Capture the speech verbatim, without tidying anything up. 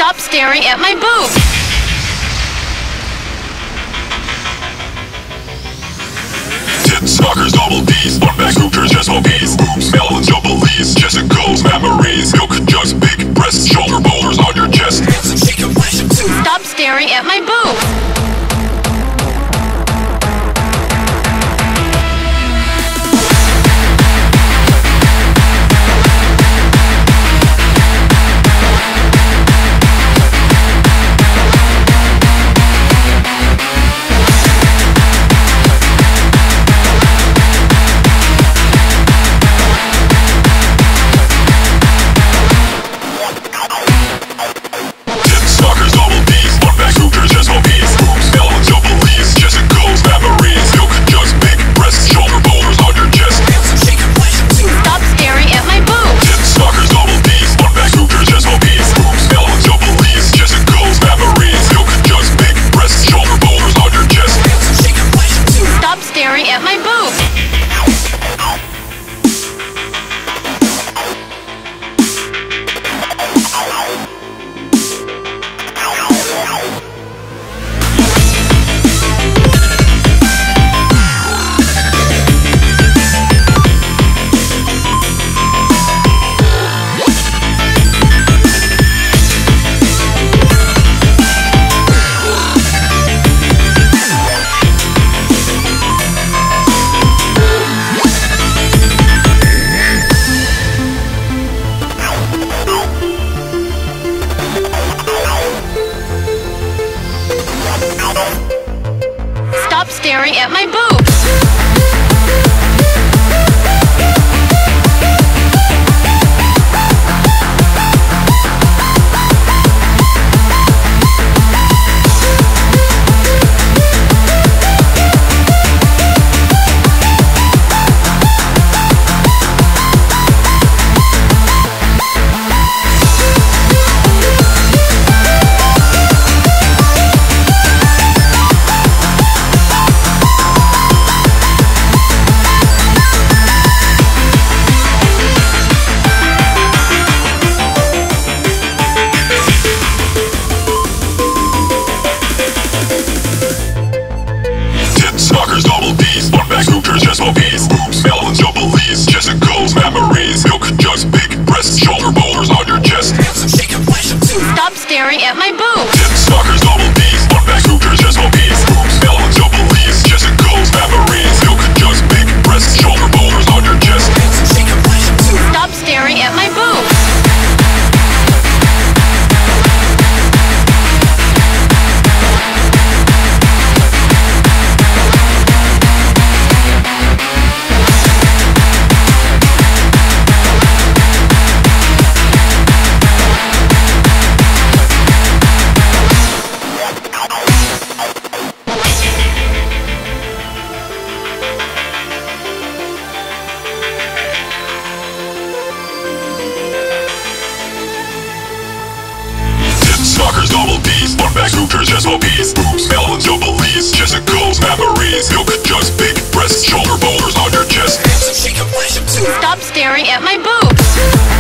Stop staring at my boobs! Tits, knockers, double D's, one bag hoopers, just O B's, boobs, melon, jumblies, Jessica's memories, milk, just big breasts, shoulder boulders on your chest. Stop staring at my boobs! At my boobs. Stop staring at my boobs! Double D's, one bag hoopers, just O B's, boobs, melon, jumblies, Jessica's memories, milk, just big breasts, shoulder boulders on your chest. Stop staring at my boobs! Tits, knockers, double D's, one bag hoopers, just O B's, boobs, melon, jumblies, Jessica's memories, milk, just big breasts, shoulder boulders on your chest. Stop staring at my boobs! Knockers, double D's, one bag hoopers, just O B's, boobs, melon, jumblies, Jessica's memories, milk, just big breasts, shoulder boulders on your chest. Stop staring at my boobs!